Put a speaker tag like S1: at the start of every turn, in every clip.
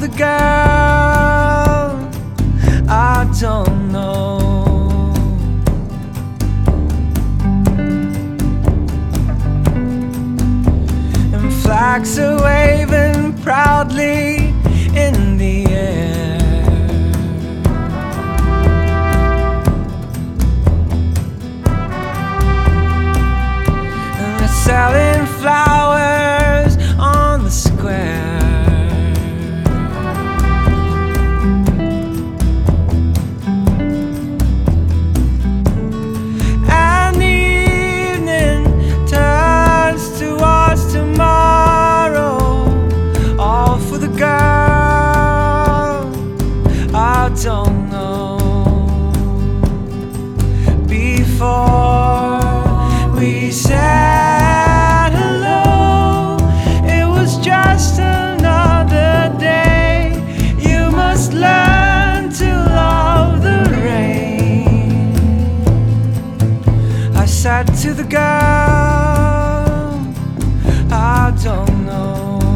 S1: the girl I don't know. And flags are waving proudly in the air. And they're selling flowers on the square. Don't know. Before we said hello, it was just another day. You must learn to love the rain, I said to the girl I don't know.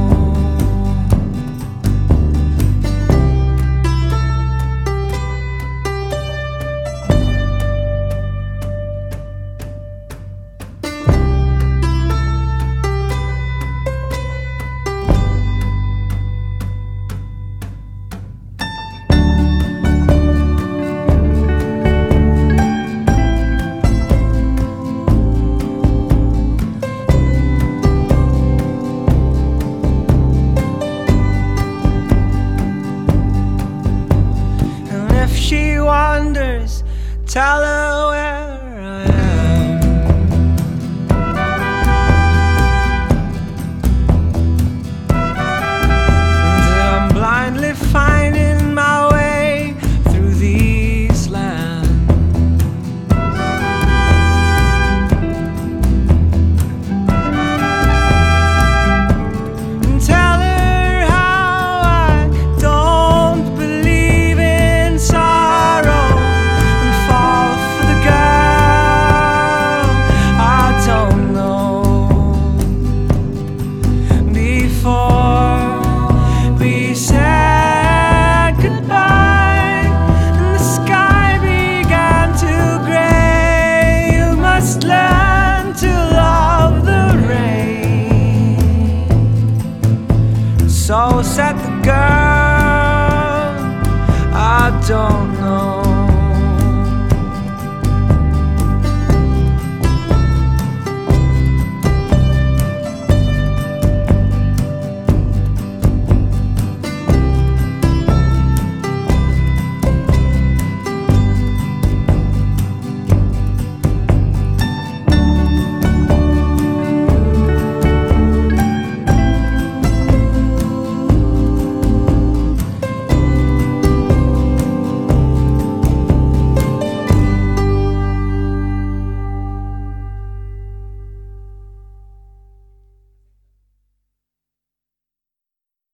S1: She wonders, tell her where I am. And I'm blindly finding my way through these lands. And tell her how I don't believe in sorrow. We said goodbye and the sky began to gray. You must learn to love the rain, so said the girl I don't know.